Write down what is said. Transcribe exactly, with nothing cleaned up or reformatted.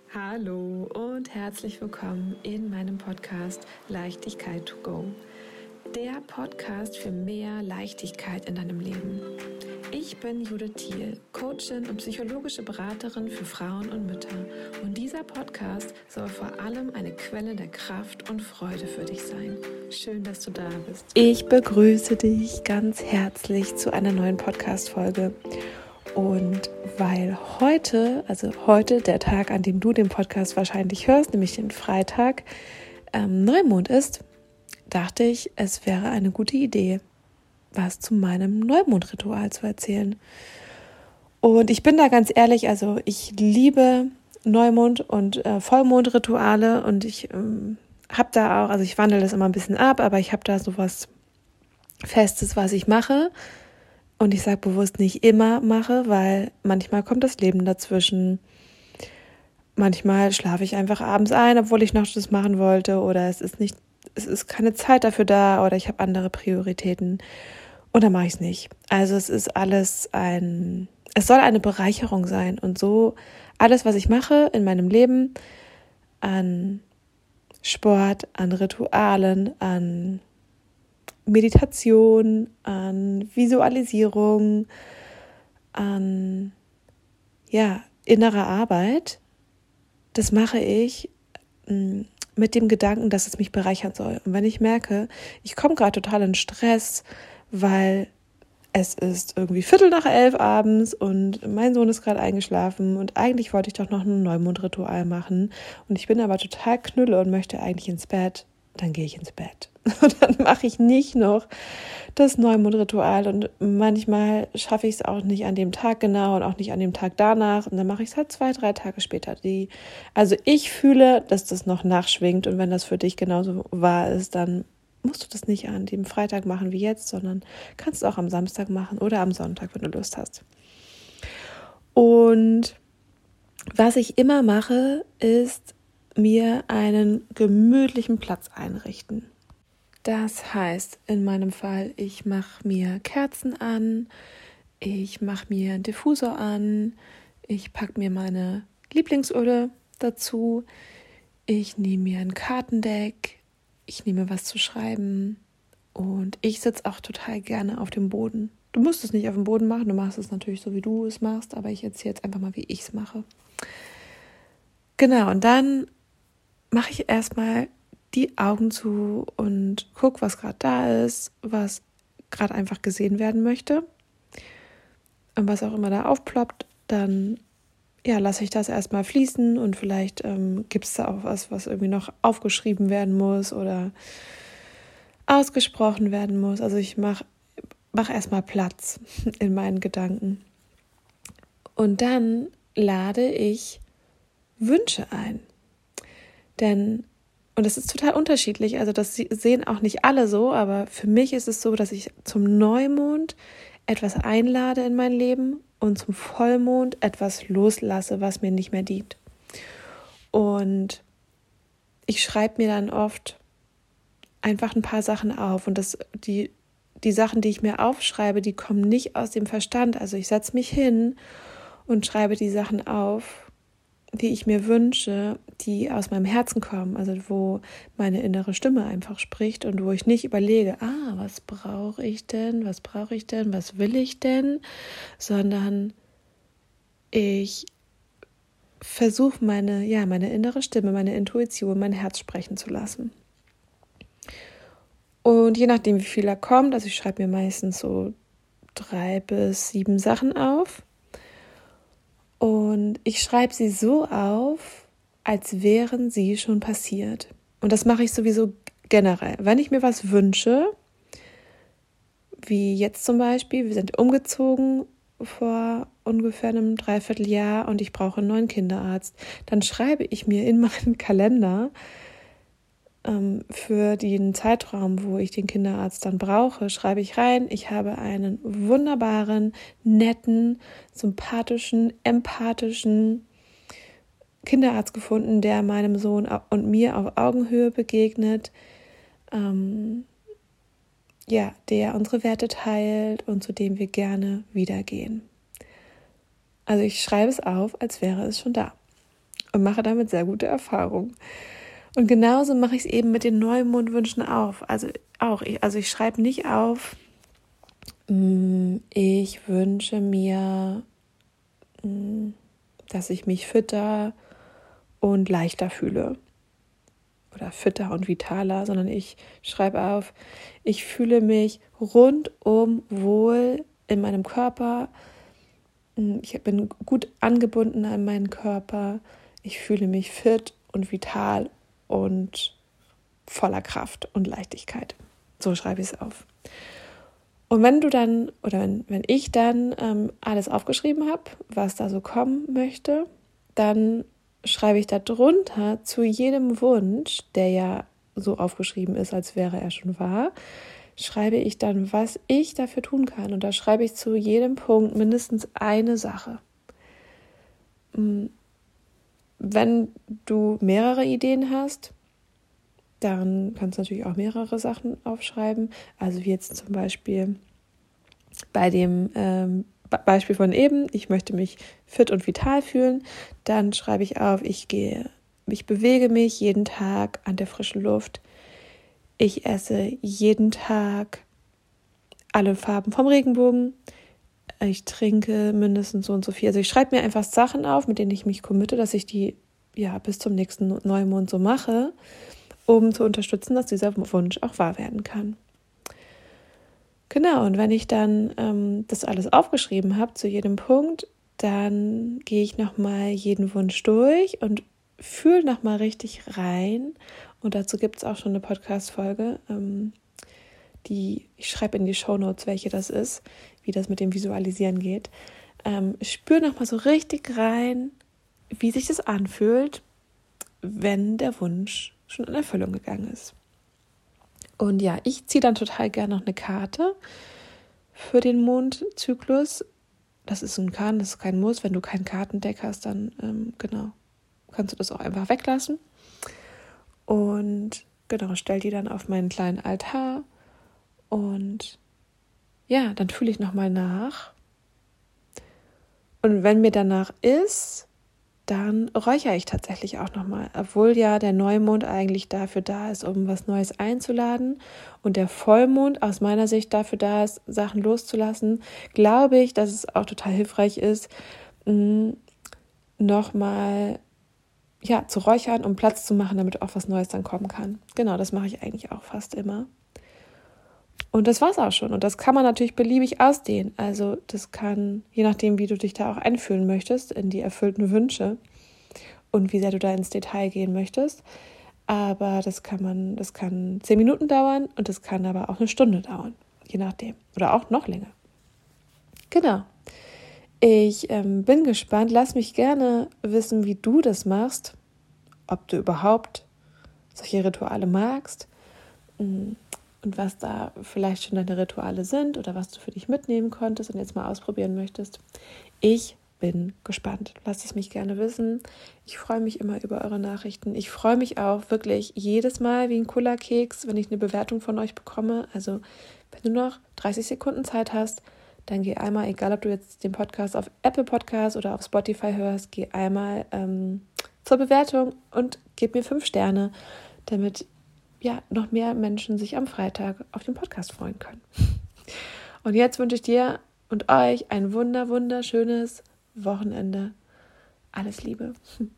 Hallo und herzlich willkommen in meinem Podcast Leichtigkeit to go. Der Podcast für mehr Leichtigkeit in deinem Leben. Ich bin Judith Thiel, Coachin und psychologische Beraterin für Frauen und Mütter. Und dieser Podcast soll vor allem eine Quelle der Kraft und Freude für dich sein. Schön, dass du da bist. Ich begrüße dich ganz herzlich zu einer neuen Podcast-Folge. Und weil heute, also heute der Tag, an dem du den Podcast wahrscheinlich hörst, nämlich den Freitag, ähm, Neumond ist, dachte ich, es wäre eine gute Idee, was zu meinem Neumondritual zu erzählen. Und ich bin da ganz ehrlich, also ich liebe Neumond- und äh, Vollmondrituale und ich ähm, habe da auch, also ich wandle das immer ein bisschen ab, aber ich habe da sowas Festes, was ich mache. Und ich sage bewusst nicht immer mache, weil manchmal kommt das Leben dazwischen. Manchmal schlafe ich einfach abends ein, obwohl ich noch das machen wollte. Oder es ist nicht, es ist keine Zeit dafür da oder ich habe andere Prioritäten. Und dann mache ich es nicht. Also es ist alles ein, es soll eine Bereicherung sein. Und so alles, was ich mache in meinem Leben, an Sport, an Ritualen, an Meditation, an Visualisierung, an ja, innerer Arbeit, das mache ich mh, mit dem Gedanken, dass es mich bereichern soll. Und wenn ich merke, ich komme gerade total in Stress, weil es ist irgendwie Viertel nach elf abends und mein Sohn ist gerade eingeschlafen und eigentlich wollte ich doch noch ein Neumondritual machen und ich bin aber total knülle und möchte eigentlich ins Bett, dann gehe ich ins Bett. Und dann mache ich nicht noch das Neumondritual und manchmal schaffe ich es auch nicht an dem Tag genau und auch nicht an dem Tag danach und dann mache ich es halt zwei, drei Tage später. Die, also ich fühle, dass das noch nachschwingt und wenn das für dich genauso wahr ist, dann musst du das nicht an dem Freitag machen wie jetzt, sondern kannst es auch am Samstag machen oder am Sonntag, wenn du Lust hast. Und was ich immer mache, ist mir einen gemütlichen Platz einrichten. Das heißt, in meinem Fall, ich mache mir Kerzen an, ich mache mir einen Diffusor an, ich packe mir meine Lieblingsöle dazu, ich nehme mir ein Kartendeck, ich nehme was zu schreiben und ich sitze auch total gerne auf dem Boden. Du musst es nicht auf dem Boden machen, du machst es natürlich so, wie du es machst, aber ich erzähle jetzt einfach mal, wie ich es mache. Genau, und dann mache ich erstmal die Augen zu und guck, was gerade da ist, was gerade einfach gesehen werden möchte. Und was auch immer da aufploppt, dann ja, lasse ich das erstmal fließen und vielleicht ähm, gibt es da auch was, was irgendwie noch aufgeschrieben werden muss oder ausgesprochen werden muss. Also ich mache mach erstmal Platz in meinen Gedanken. Und dann lade ich Wünsche ein. Denn Und das ist total unterschiedlich, also das sehen auch nicht alle so, aber für mich ist es so, dass ich zum Neumond etwas einlade in mein Leben und zum Vollmond etwas loslasse, was mir nicht mehr dient. Und ich schreibe mir dann oft einfach ein paar Sachen auf und das, die, die Sachen, die ich mir aufschreibe, die kommen nicht aus dem Verstand. Also ich setze mich hin und schreibe die Sachen auf, die ich mir wünsche, die aus meinem Herzen kommen, also wo meine innere Stimme einfach spricht und wo ich nicht überlege, ah, was brauche ich denn, was brauche ich denn, was will ich denn, sondern ich versuche meine, ja, meine innere Stimme, meine Intuition, mein Herz sprechen zu lassen. Und je nachdem, wie viel da kommt, also ich schreibe mir meistens so drei bis sieben Sachen auf. Und ich schreibe sie so auf, als wären sie schon passiert. Und das mache ich sowieso generell. Wenn ich mir was wünsche, wie jetzt zum Beispiel, wir sind umgezogen vor ungefähr einem Dreivierteljahr und ich brauche einen neuen Kinderarzt, dann schreibe ich mir in meinen Kalender ähm, für den Zeitraum, wo ich den Kinderarzt dann brauche, schreibe ich rein, ich habe einen wunderbaren, netten, sympathischen, empathischen Kinderarzt gefunden, der meinem Sohn und mir auf Augenhöhe begegnet, ähm, ja, der unsere Werte teilt und zu dem wir gerne wieder gehen. Also ich schreibe es auf, als wäre es schon da. und mache damit sehr gute Erfahrungen. Und genauso mache ich es eben mit den Neumondwünschen auf. Also auch, ich, also ich schreibe nicht auf, ich wünsche mir, dass ich mich fitter und leichter fühle oder fitter und vitaler, sondern ich schreibe auf, ich fühle mich rundum wohl in meinem Körper, ich bin gut angebunden an meinen Körper, ich fühle mich fit und vital und voller Kraft und Leichtigkeit. So schreibe ich es auf. Und wenn du dann, oder wenn, wenn ich dann ähm, alles aufgeschrieben habe, was da so kommen möchte, dann schreibe ich da drunter zu jedem Wunsch, der ja so aufgeschrieben ist, als wäre er schon wahr, schreibe ich dann, was ich dafür tun kann. Und da schreibe ich zu jedem Punkt mindestens eine Sache. Wenn du mehrere Ideen hast, dann kannst du natürlich auch mehrere Sachen aufschreiben. Also wie jetzt zum Beispiel bei dem ähm, Beispiel von eben, ich möchte mich fit und vital fühlen, dann schreibe ich auf, ich gehe, ich bewege mich jeden Tag an der frischen Luft. Ich esse jeden Tag alle Farben vom Regenbogen. Ich trinke mindestens so und so viel. Also ich schreibe mir einfach Sachen auf, mit denen ich mich committe, dass ich die ja bis zum nächsten Neumond so mache, um zu unterstützen, dass dieser Wunsch auch wahr werden kann. Genau, und wenn ich dann ähm, das alles aufgeschrieben habe zu jedem Punkt, dann gehe ich nochmal jeden Wunsch durch und fühle nochmal richtig rein. Und dazu gibt es auch schon eine Podcast-Folge, ähm, die ich schreibe in die Shownotes, welche das ist, wie das mit dem Visualisieren geht. Ähm, spüre nochmal so richtig rein, wie sich das anfühlt, wenn der Wunsch schon in Erfüllung gegangen ist. Und ja, ich ziehe dann total gerne noch eine Karte für den Mondzyklus. Das ist ein Kann, das ist kein Muss. Wenn du kein Kartendeck hast, dann ähm, genau, kannst du das auch einfach weglassen. Und genau, stell die dann auf meinen kleinen Altar. Und ja, dann fühle ich nochmal nach. Und wenn mir danach ist, dann räuchere ich tatsächlich auch nochmal, obwohl ja der Neumond eigentlich dafür da ist, um was Neues einzuladen und der Vollmond aus meiner Sicht dafür da ist, Sachen loszulassen, glaube ich, dass es auch total hilfreich ist, nochmal ja, zu räuchern, um Platz zu machen, damit auch was Neues dann kommen kann. Genau, das mache ich eigentlich auch fast immer. Und das war's auch schon. Und das kann man natürlich beliebig ausdehnen. Also das kann, je nachdem, wie du dich da auch einfühlen möchtest, in die erfüllten Wünsche und wie sehr du da ins Detail gehen möchtest. Aber das kann man, das kann zehn Minuten dauern und das kann aber auch eine Stunde dauern, je nachdem. Oder auch noch länger. Genau. Ich ähm, bin gespannt. Lass mich gerne wissen, wie du das machst. Ob du überhaupt solche Rituale magst. Und was da vielleicht schon deine Rituale sind oder was du für dich mitnehmen konntest und jetzt mal ausprobieren möchtest. Ich bin gespannt. Lasst es mich gerne wissen. Ich freue mich immer über eure Nachrichten. Ich freue mich auch wirklich jedes Mal wie ein Cola-Keks, wenn ich eine Bewertung von euch bekomme. Also wenn du noch dreißig Sekunden Zeit hast, dann geh einmal, egal ob du jetzt den Podcast auf Apple Podcast oder auf Spotify hörst, geh einmal ähm, zur Bewertung und gib mir fünf Sterne, damit ja, noch mehr Menschen sich am Freitag auf den Podcast freuen können. Und jetzt wünsche ich dir und euch ein wunder, wunderschönes Wochenende. Alles Liebe.